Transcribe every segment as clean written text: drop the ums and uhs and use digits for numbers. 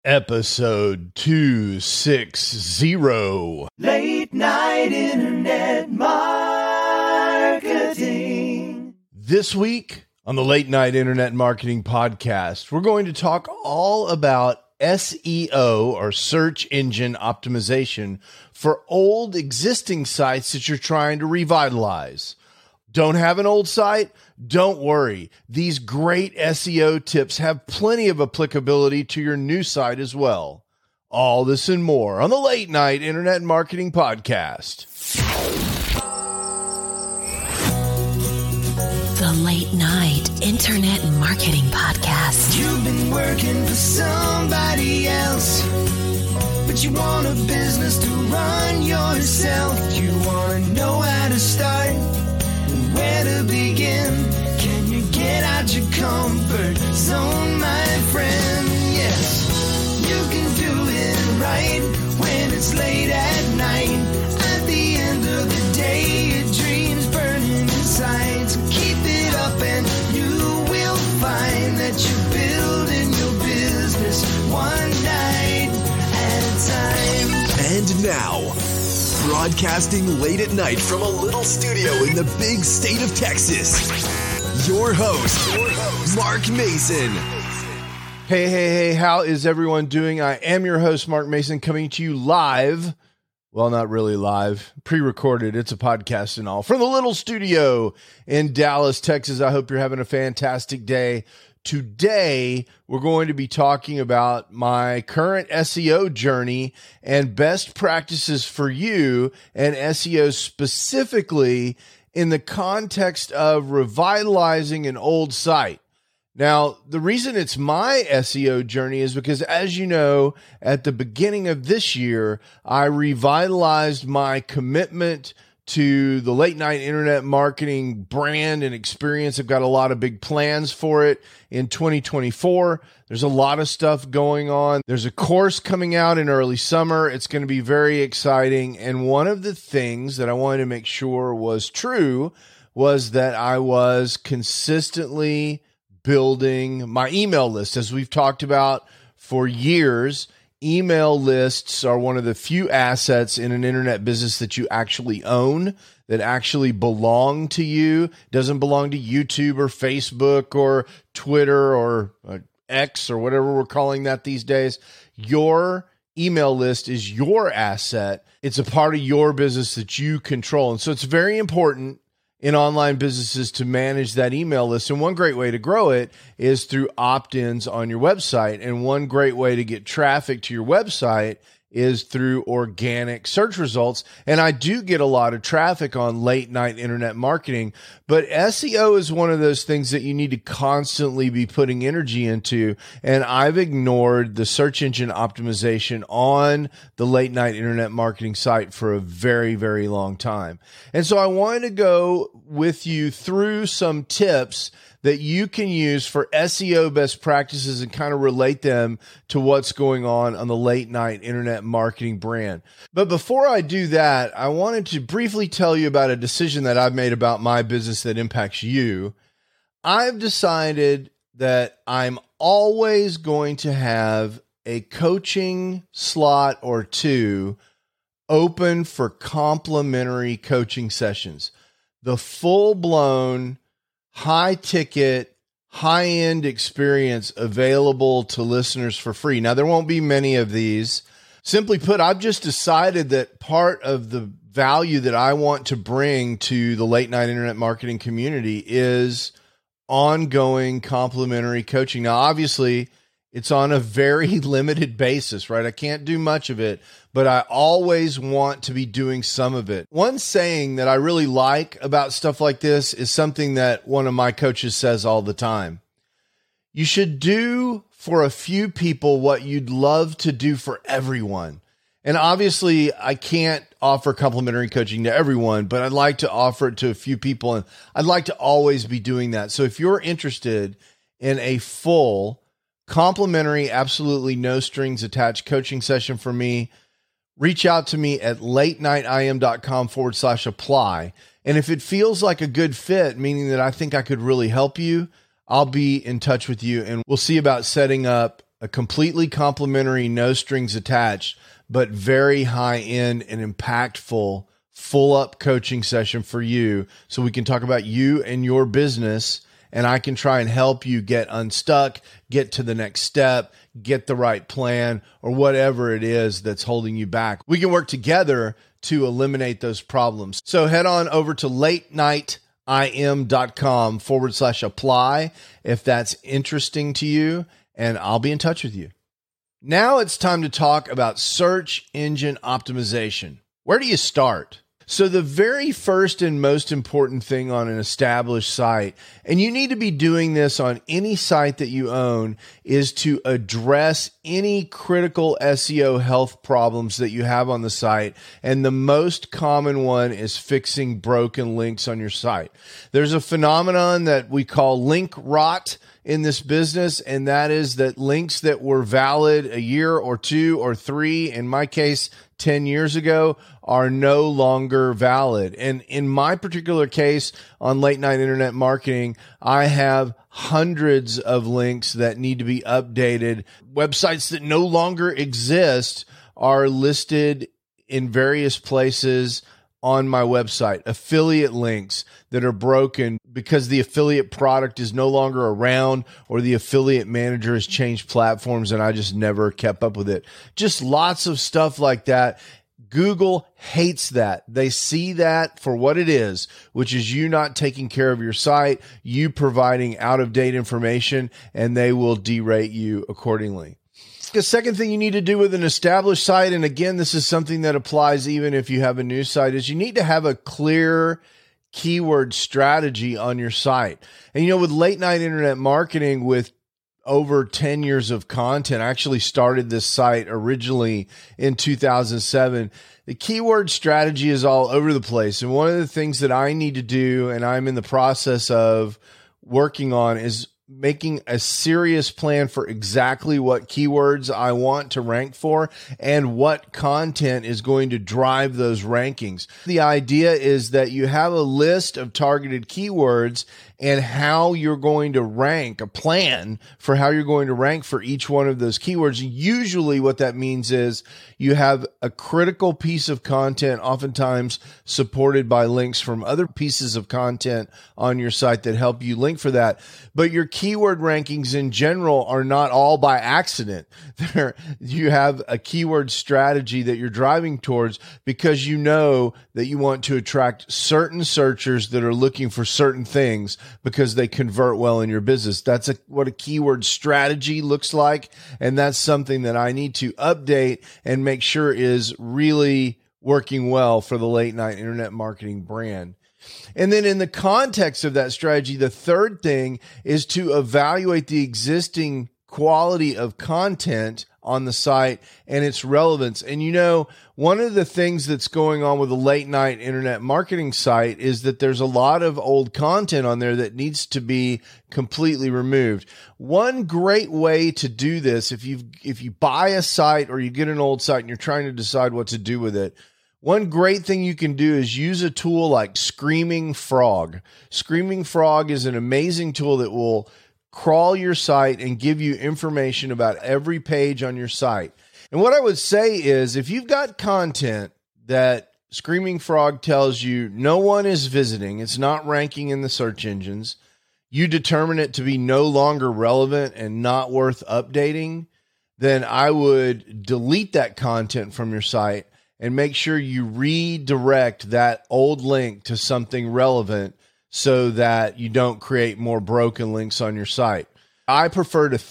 Episode 260. Late Night Internet Marketing. This week on the Late Night Internet Marketing Podcast, we're going to talk all about SEO, or search engine optimization, for old existing sites that you're trying to revitalize. Don't have an old site? Don't worry. These great SEO tips have plenty of applicability to your new site as well. All this and more on the Late Night Internet Marketing Podcast. The Late Night Internet Marketing Podcast. You've been working for somebody else, but you want a business to run yourself. You want to know how to start, where to begin. Can you get out your comfort zone, my friend? Yes, you can do it right when it's late at night. At the end of the day, your dreams burning inside. So keep it up and you will find that you're building your business one night at a time. And now, broadcasting late at night from a little studio in the big state of Texas, your host, Mark Mason. Hey, how is everyone doing? I am your host, Mark Mason, coming to you live. Well, not really live, pre-recorded. It's a podcast and all from the little studio in Dallas, Texas. I hope you're having a fantastic day. Today, we're going to be talking about my current SEO journey and best practices for you and SEO specifically in the context of revitalizing an old site. Now, the reason it's my SEO journey is because, as you know, at the beginning of this year, I revitalized my commitment to the late night internet marketing brand and experience. I've got a lot of big plans for it in 2024. There's a lot of stuff going on. There's a course coming out in early summer. It's going to be very exciting. And one of the things that I wanted to make sure was true was that I was consistently building my email list. As we've talked about for years, email lists are one of the few assets in an internet business that you actually own, that actually belong to you. It doesn't belong to YouTube or Facebook or Twitter or X or whatever we're calling that these days. Your email list is your asset. It's a part of your business that you control. And so it's very important in online businesses to manage that email list. And one great way to grow it is through opt-ins on your website. And one great way to get traffic to your website is through organic search results. And I do get a lot of traffic on late night internet marketing, but SEO is one of those things that you need to constantly be putting energy into. And I've ignored the search engine optimization on the late night internet marketing site for a very, very long time. And so I wanted to go with you through some tips that you can use for SEO best practices and kind of relate them to what's going on the late night internet marketing brand. But before I do that, I wanted to briefly tell you about a decision that I've made about my business that impacts you. I've decided that I'm always going to have a coaching slot or two open for complimentary coaching sessions. The full-blown high ticket, high end experience available to listeners for free. Now, there won't be many of these. Simply put, I've just decided that part of the value that I want to bring to the late night internet marketing community is ongoing complimentary coaching. Now, obviously, it's on a very limited basis, right? I can't do much of it, but I always want to be doing some of it. One saying that I really like about stuff like this is something that one of my coaches says all the time. You should do for a few people what you'd love to do for everyone. And obviously, I can't offer complimentary coaching to everyone, but I'd like to offer it to a few people, and I'd like to always be doing that. So if you're interested in a full complimentary, absolutely no strings attached coaching session for me, reach out to me at latenightim.com/apply. And if it feels like a good fit, meaning that I think I could really help you, I'll be in touch with you and we'll see about setting up a completely complimentary, no strings attached, but very high end and impactful full up coaching session for you. So we can talk about you and your business, and I can try and help you get unstuck, get to the next step, get the right plan, or whatever it is that's holding you back. We can work together to eliminate those problems. So head on over to latenightIM.com/apply if that's interesting to you, and I'll be in touch with you. Now it's time to talk about search engine optimization. Where do you start? So the very first and most important thing on an established site, and you need to be doing this on any site that you own, is to address any critical SEO health problems that you have on the site. And the most common one is fixing broken links on your site. There's a phenomenon that we call link rot in this business, and that is that links that were valid a year or 2 or 3, in my case, 10 years ago, are no longer valid. And in my particular case on Late Night Internet Marketing, I have hundreds of links that need to be updated. Websites that no longer exist are listed in various places on my website. Affiliate links that are broken because the affiliate product is no longer around, or the affiliate manager has changed platforms and I just never kept up with it. Just lots of stuff like that. Google hates that. They see that for what it is, which is you not taking care of your site, you providing out-of-date information, and they will derate you accordingly. The second thing you need to do with an established site, and again, this is something that applies even if you have a new site, is you need to have a clear keyword strategy on your site. And with Late Night Internet Marketing, with over 10 years of content, I actually started this site originally in 2007. The keyword strategy is all over the place. And one of the things that I need to do, and I'm in the process of working on, is making a serious plan for exactly what keywords I want to rank for and what content is going to drive those rankings. The idea is that you have a list of targeted keywords and how you're going to rank, a plan for how you're going to rank for each one of those keywords. Usually what that means is you have a critical piece of content, oftentimes supported by links from other pieces of content on your site that help you link for that. But your keyword rankings in general are not all by accident. You have a keyword strategy that you're driving towards because you know that you want to attract certain searchers that are looking for certain things because they convert well in your business. That's what a keyword strategy looks like. And that's something that I need to update and make sure is really working well for the Late Night Internet Marketing brand. And then in the context of that strategy, the third thing is to evaluate the existing quality of content on the site and its relevance. And one of the things that's going on with the Late Night Internet Marketing site is that there's a lot of old content on there that needs to be completely removed. One great way to do this, if you buy a site or you get an old site and you're trying to decide what to do with it, one great thing you can do is use a tool like Screaming Frog. Screaming Frog is an amazing tool that will crawl your site and give you information about every page on your site. And what I would say is, if you've got content that Screaming Frog tells you no one is visiting, it's not ranking in the search engines, you determine it to be no longer relevant and not worth updating, then I would delete that content from your site and make sure you redirect that old link to something relevant so that you don't create more broken links on your site. I prefer to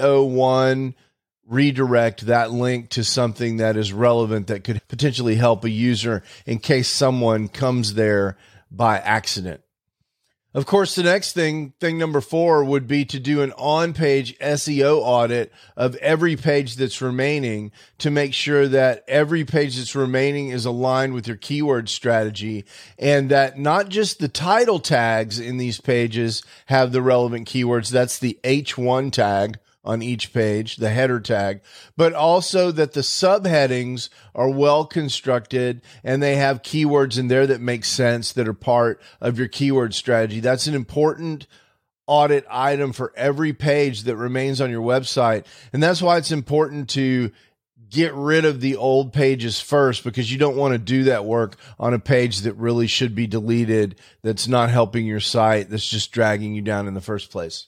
301 redirect that link to something that is relevant that could potentially help a user in case someone comes there by accident. Of course, the next thing number 4, would be to do an on-page SEO audit of every page that's remaining to make sure that every page that's remaining is aligned with your keyword strategy, and that not just the title tags in these pages have the relevant keywords. That's the H1 tag on each page, the header tag, but also that the subheadings are well constructed and they have keywords in there that make sense, that are part of your keyword strategy. That's an important audit item for every page that remains on your website. And that's why it's important to get rid of the old pages first, because you don't want to do that work on a page that really should be deleted, that's not helping your site, that's just dragging you down in the first place.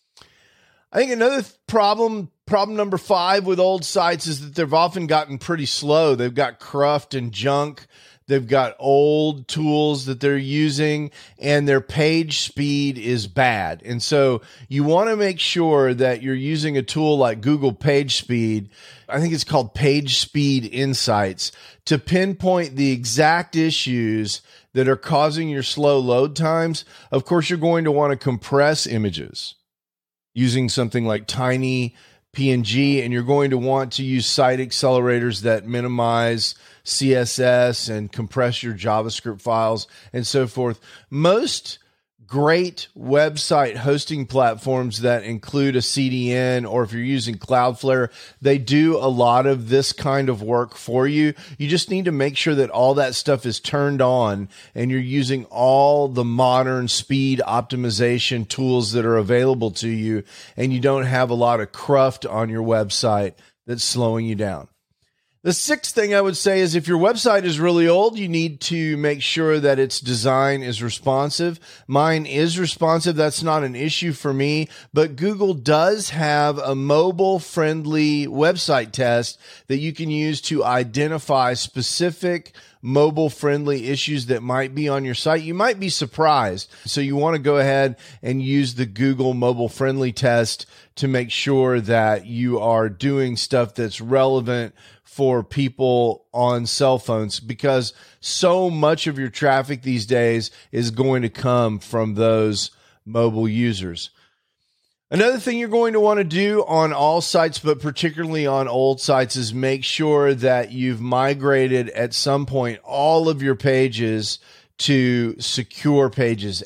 I think another problem number 5 with old sites is that they've often gotten pretty slow. They've got cruft and junk. They've got old tools that they're using, and their page speed is bad. And so you want to make sure that you're using a tool like Google PageSpeed. I think it's called PageSpeed Insights, to pinpoint the exact issues that are causing your slow load times. Of course, you're going to want to compress images using something like Tiny PNG, and you're going to want to use site accelerators that minimize CSS and compress your JavaScript files and so forth. Most great website hosting platforms that include a CDN, or if you're using Cloudflare, they do a lot of this kind of work for you. You just need to make sure that all that stuff is turned on and you're using all the modern speed optimization tools that are available to you, and you don't have a lot of cruft on your website that's slowing you down. The 6th thing I would say is, if your website is really old, you need to make sure that its design is responsive. Mine is responsive. That's not an issue for me, but Google does have a mobile-friendly website test that you can use to identify specific mobile-friendly issues that might be on your site. You might be surprised. So you want to go ahead and use the Google mobile-friendly test to make sure that you are doing stuff that's relevant for people on cell phones, because so much of your traffic these days is going to come from those mobile users. Another thing you're going to want to do on all sites, but particularly on old sites, is make sure that you've migrated at some point all of your pages to secure pages,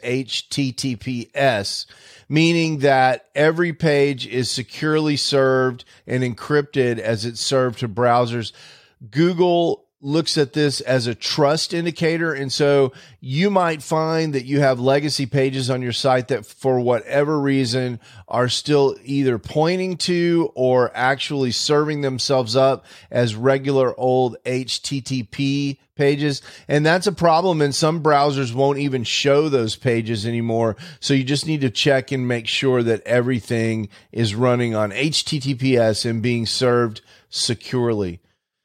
HTTPS, meaning that every page is securely served and encrypted as it's served to browsers. Google looks at this as a trust indicator. And so you might find that you have legacy pages on your site that, for whatever reason, are still either pointing to or actually serving themselves up as regular old HTTP pages. And that's a problem. And some browsers won't even show those pages anymore. So you just need to check and make sure that everything is running on HTTPS and being served securely.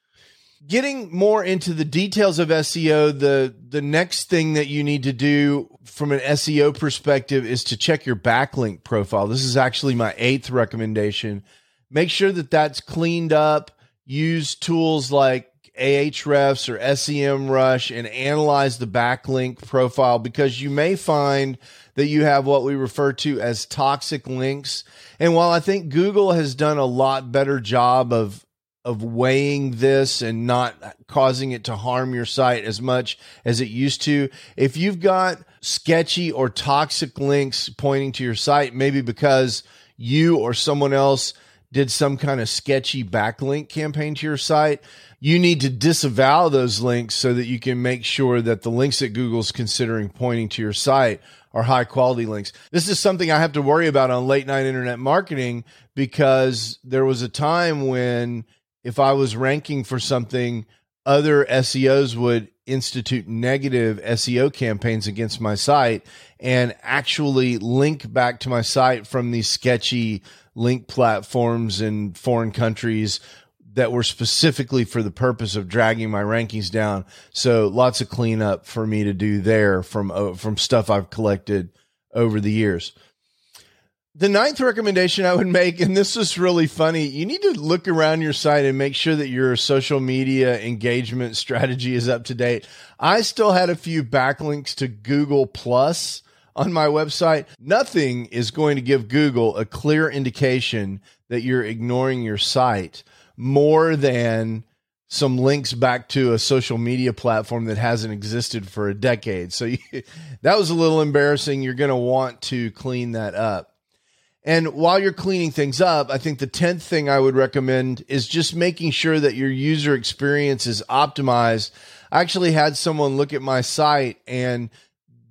Getting more into the details of SEO, the next thing that you need to do from an SEO perspective is to check your backlink profile. This is actually my 8th recommendation. Make sure that that's cleaned up. Use tools like Ahrefs or SEMrush and analyze the backlink profile, because you may find that you have what we refer to as toxic links. And while I think Google has done a lot better job of weighing this and not causing it to harm your site as much as it used to, if you've got sketchy or toxic links pointing to your site, maybe because you or someone else did some kind of sketchy backlink campaign to your site, you need to disavow those links so that you can make sure that the links that Google's considering pointing to your site are high quality links. This is something I have to worry about on late night internet marketing, because there was a time when, if I was ranking for something, other SEOs would institute negative SEO campaigns against my site and actually link back to my site from these sketchy link platforms in foreign countries that were specifically for the purpose of dragging my rankings down. So lots of cleanup for me to do there from stuff I've collected over the years. The 9th recommendation I would make, and this is really funny, you need to look around your site and make sure that your social media engagement strategy is up to date. I still had a few backlinks to Google Plus on my website. Nothing is going to give Google a clear indication that you're ignoring your site more than some links back to a social media platform that hasn't existed for a decade. So that was a little embarrassing. You're going to want to clean that up. And while you're cleaning things up, I think the 10th thing I would recommend is just making sure that your user experience is optimized. I actually had someone look at my site, and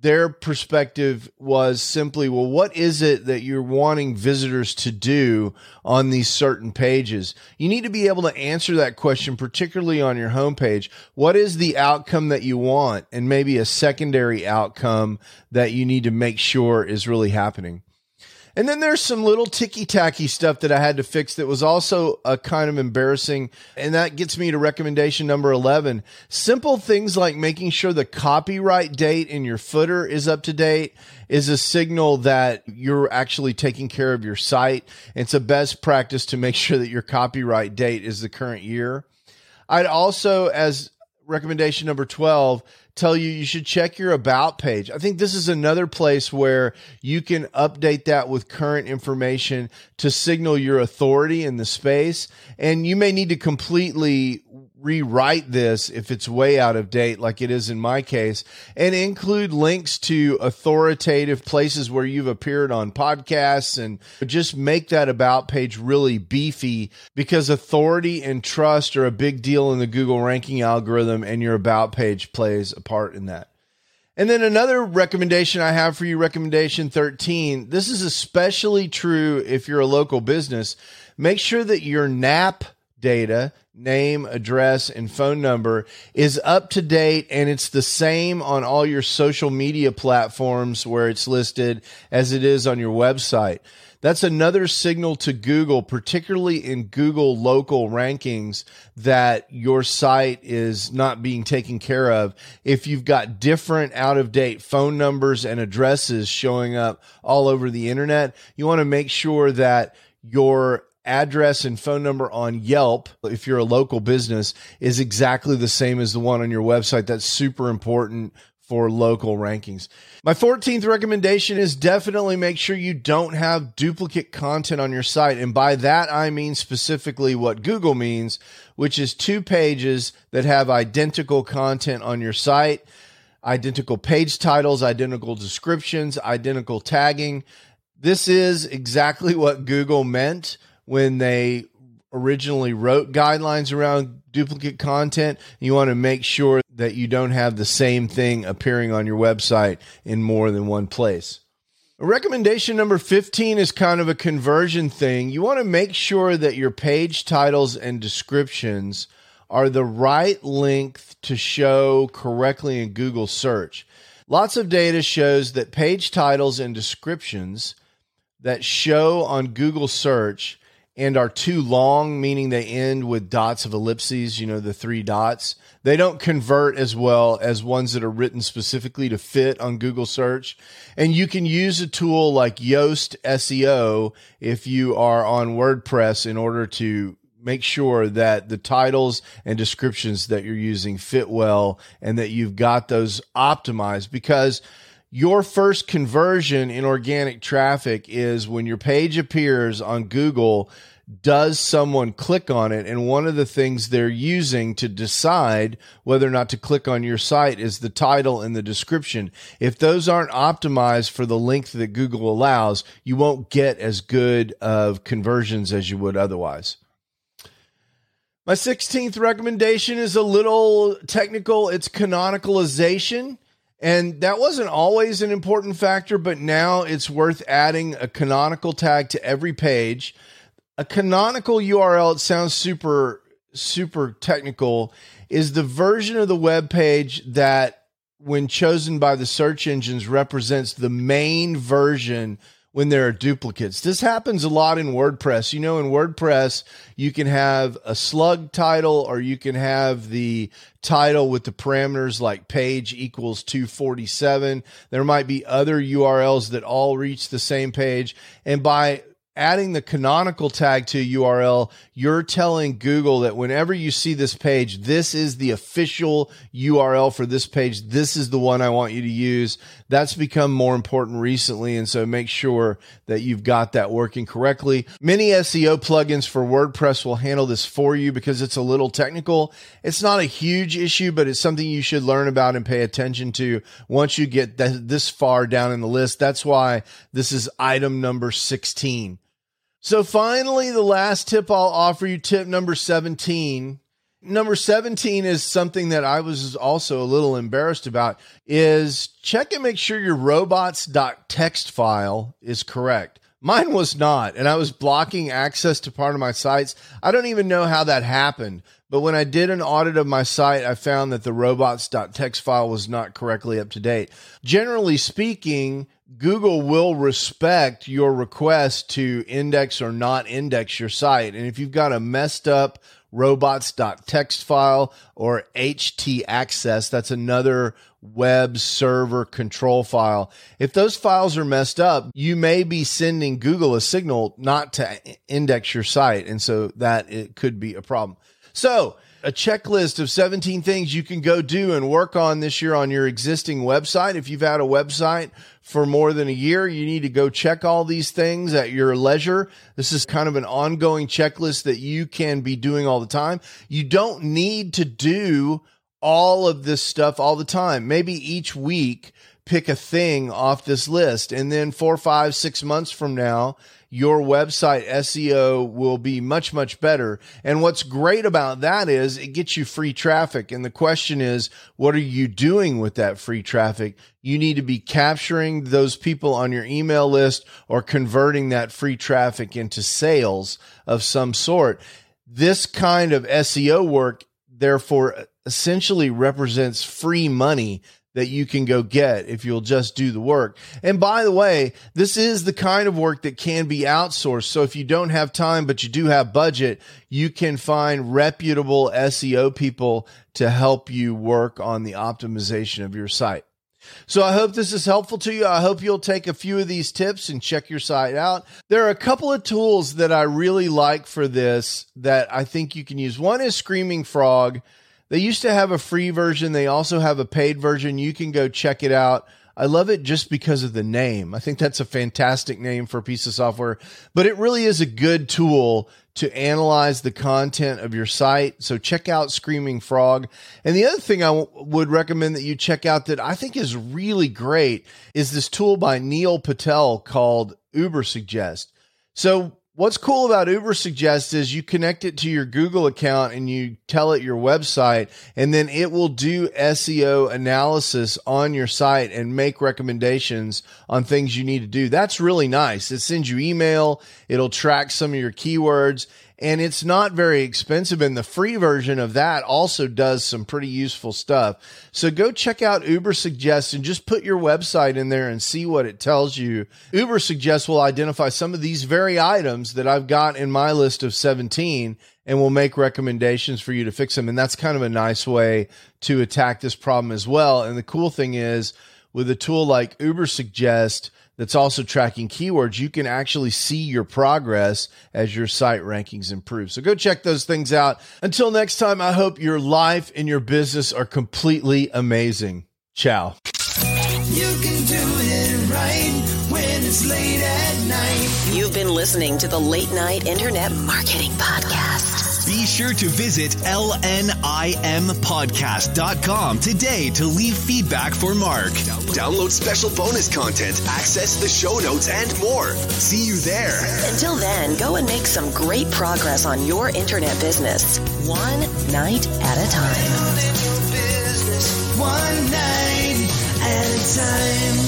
their perspective was simply, well, what is it that you're wanting visitors to do on these certain pages? You need to be able to answer that question, particularly on your homepage. What is the outcome that you want? And maybe a secondary outcome that you need to make sure is really happening. And then there's some little ticky-tacky stuff that I had to fix that was also kind of embarrassing. And that gets me to recommendation number 11. Simple things like making sure the copyright date in your footer is up to date is a signal that you're actually taking care of your site. It's a best practice to make sure that your copyright date is the current year. I'd also, as recommendation number 12, tell you should check your about page. I think this is another place where you can update that with current information to signal your authority in the space. And you may need to completely rewrite this if it's way out of date, like it is in my case, and include links to authoritative places where you've appeared on podcasts, and just make that about page really beefy, because authority and trust are a big deal in the Google ranking algorithm, and your about page plays a part in that. And then another recommendation I have for you, recommendation 13, this is especially true if you're a local business. Make sure that your NAP data, name, address, and phone number, is up to date, and it's the same on all your social media platforms where it's listed as it is on your website. That's another signal to Google, particularly in Google local rankings, that your site is not being taken care of. If you've got different out-of-date phone numbers and addresses showing up all over the internet, you want to make sure that your address and phone number on Yelp, if you're a local business, is exactly the same as the one on your website. That's super important for local rankings. My 14th recommendation is definitely make sure you don't have duplicate content on your site. And by that, I mean specifically what Google means, which is 2 pages that have identical content on your site, identical page titles, identical descriptions, identical tagging. This is exactly what Google meant when they originally wrote guidelines around duplicate content. You want to make sure that you don't have the same thing appearing on your website in more than one place. Recommendation number 15 is kind of a conversion thing. You want to make sure that your page titles and descriptions are the right length to show correctly in Google search. Lots of data shows that page titles and descriptions that show on Google search and are too long, meaning they end with dots of ellipses, the 3 dots, they don't convert as well as ones that are written specifically to fit on Google search. And you can use a tool like Yoast SEO if you are on WordPress in order to make sure that the titles and descriptions that you're using fit well and that you've got those optimized, because your first conversion in organic traffic is when your page appears on Google, does someone click on it? And one of the things they're using to decide whether or not to click on your site is the title and the description. If those aren't optimized for the length that Google allows, you won't get as good of conversions as you would otherwise. My 16th recommendation is a little technical. It's canonicalization. And that wasn't always an important factor, but now it's worth adding a canonical tag to every page. A canonical URL, it sounds super, super technical, is the version of the web page that, when chosen by the search engines, represents the main version when there are duplicates. This happens a lot in WordPress. In WordPress, you can have a slug title, or you can have the title with the parameters like page equals 247. There might be other URLs that all reach the same page. And by adding the canonical tag to a URL, you're telling Google that whenever you see this page, this is the official URL for this page. This is the one I want you to use. That's become more important recently, and so make sure that you've got that working correctly. Many SEO plugins for WordPress will handle this for you because it's a little technical. It's not a huge issue, but it's something you should learn about and pay attention to once you get this far down in the list. That's why this is item number 16. So finally, the last tip I'll offer you, tip number 17. Number 17 is something that I was also a little embarrassed about, is check and make sure your robots.txt file is correct. Mine was not, and I was blocking access to part of my sites. I don't even know how that happened, but when I did an audit of my site, I found that the robots.txt file was not correctly up to date. Generally speaking, Google will respect your request to index or not index your site. And if you've got a messed up robots.txt file or htaccess, that's another web server control file. If those files are messed up, you may be sending Google a signal not to index your site. And so that it could be a problem. So a checklist of 17 things you can go do and work on this year on your existing website. If you've had a website for more than a year, you need to go check all these things at your leisure. This is kind of an ongoing checklist that you can be doing all the time. You don't need to do all of this stuff all the time. Maybe each week, pick a thing off this list. And then 4, 5, 6 months from now, your website SEO will be much, much better. And what's great about that is it gets you free traffic. And the question is, what are you doing with that free traffic? You need to be capturing those people on your email list or converting that free traffic into sales of some sort. This kind of SEO work, therefore, essentially represents free money that you can go get if you'll just do the work. And by the way, this is the kind of work that can be outsourced. So if you don't have time, but you do have budget, you can find reputable SEO people to help you work on the optimization of your site. So I hope this is helpful to you. I hope you'll take a few of these tips and check your site out. There are a couple of tools that I really like for this that I think you can use. One is Screaming Frog. They used to have a free version. They also have a paid version. You can go check it out. I love it just because of the name. I think that's a fantastic name for a piece of software, but it really is a good tool to analyze the content of your site. So check out Screaming Frog. And the other thing I would recommend that you check out that I think is really great is this tool by Neil Patel called Ubersuggest. So what's cool about Ubersuggest is you connect it to your Google account and you tell it your website, and then it will do SEO analysis on your site and make recommendations on things you need to do. That's really nice. It sends you email. It'll track some of your keywords, and it's not very expensive. And the free version of that also does some pretty useful stuff. So go check out Ubersuggest and just put your website in there and see what it tells you. Ubersuggest will identify some of these very items that I've got in my list of 17 and will make recommendations for you to fix them. And that's kind of a nice way to attack this problem as well. And the cool thing is with a tool like Ubersuggest, that's also tracking keywords, you can actually see your progress as your site rankings improve. So go check those things out. Until next time, I hope your life and your business are completely amazing. Ciao. You can do it right when it's late at night. You've been listening to the Late Night Internet Marketing Podcast. Be sure to visit lnimpodcast.com today to leave feedback for Mark. Download special bonus content, access the show notes, and more. See you there. Until then, go and make some great progress on your internet business, one night at a time. Business one night at a time.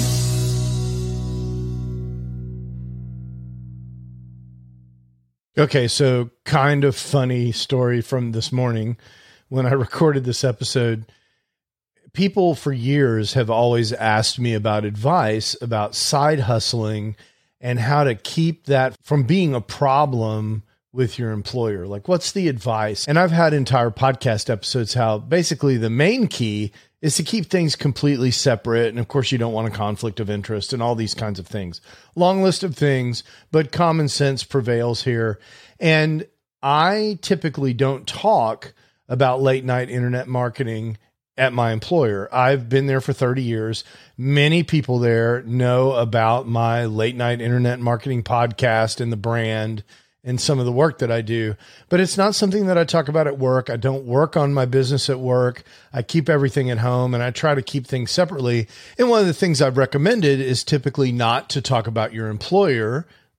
Okay, so kind of funny story from this morning when I recorded this episode. People for years have always asked me about advice about side hustling and how to keep that from being a problem with your employer. Like, what's the advice? And I've had entire podcast episodes how basically the main key is to keep things completely separate. And of course, you don't want a conflict of interest and all these kinds of things. Long list of things, but common sense prevails here. And I typically don't talk about late night internet marketing at my employer. I've been there for 30 years. Many people there know about my late night internet marketing podcast and the brand and some of the work that I do, but it's not something that I talk about at work. I don't work on my business at work. I keep everything at home and I try to keep things separately. And one of the things I've recommended is typically not to talk about your employer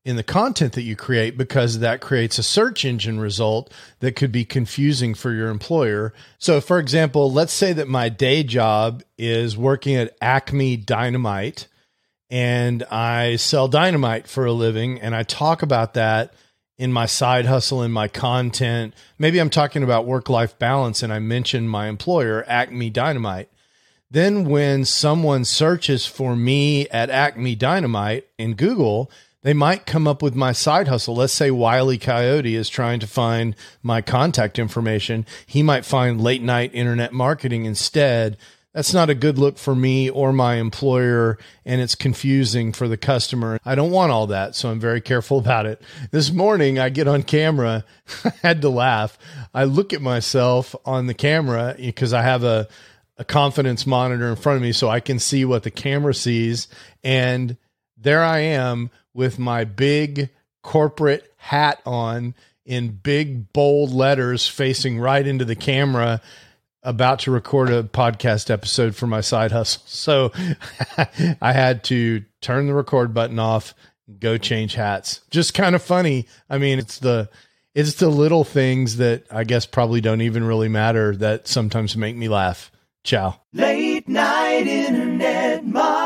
in the content that you create, because that creates a search engine result that could be confusing for your employer. So for example, let's say that my day job is working at Acme Dynamite and I sell dynamite for a living, and I talk about that in my side hustle, in my content. Maybe I'm talking about work-life balance and I mention my employer, Acme Dynamite. Then when someone searches for me at Acme Dynamite in Google, they might come up with my side hustle. Let's say Wile E. Coyote is trying to find my contact information. He might find late night internet marketing instead. That's not a good look for me or my employer, and it's confusing for the customer. I don't want all that, so I'm very careful about it. This morning, I get on camera. I had to laugh. I look at myself on the camera because I have a confidence monitor in front of me so I can see what the camera sees. And there I am with my big corporate hat on in big, bold letters facing right into the camera, about to record a podcast episode for my side hustle. So I had to turn the record button off, go change hats. Just kind of funny. I mean, it's the little things that I guess probably don't even really matter that sometimes make me laugh. Ciao. Late night internet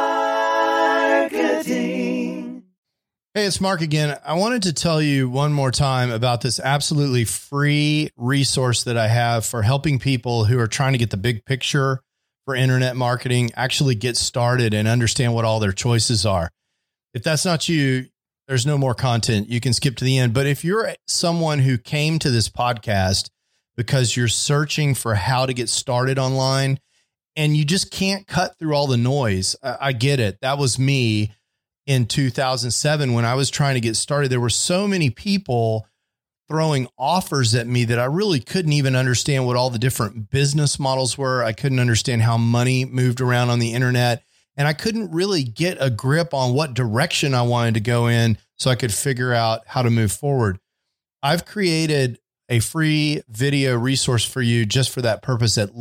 marketing. Hey, it's Mark again. I wanted to tell you one more time about this absolutely free resource that I have for helping people who are trying to get the big picture for internet marketing, actually get started and understand what all their choices are. If that's not you, there's no more content. You can skip to the end. But if you're someone who came to this podcast because you're searching for how to get started online and you just can't cut through all the noise, I get it. That was me. In 2007, when I was trying to get started, there were so many people throwing offers at me that I really couldn't even understand what all the different business models were. I couldn't understand how money moved around on the internet, and I couldn't really get a grip on what direction I wanted to go in so I could figure out how to move forward. I've created a free video resource for you just for that purpose at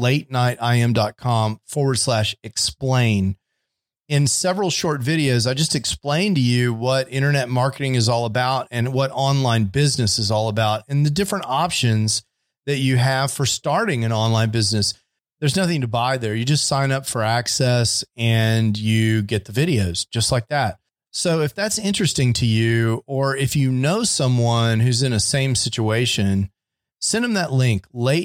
latenightim.com/explain. In several short videos, I just explained to you what internet marketing is all about and what online business is all about and the different options that you have for starting an online business. There's nothing to buy there. You just sign up for access and you get the videos just like that. So if that's interesting to you, or if you know someone who's in a same situation, send them that link,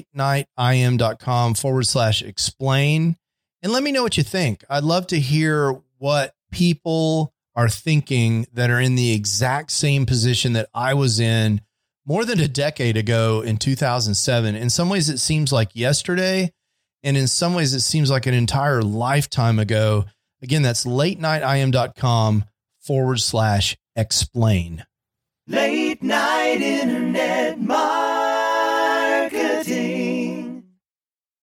latenightim.com/explain. And let me know what you think. I'd love to hear what people are thinking that are in the exact same position that I was in more than a decade ago in 2007. In some ways, it seems like yesterday. And in some ways, it seems like an entire lifetime ago. Again, that's latenightim.com/explain. Late night internet marketing.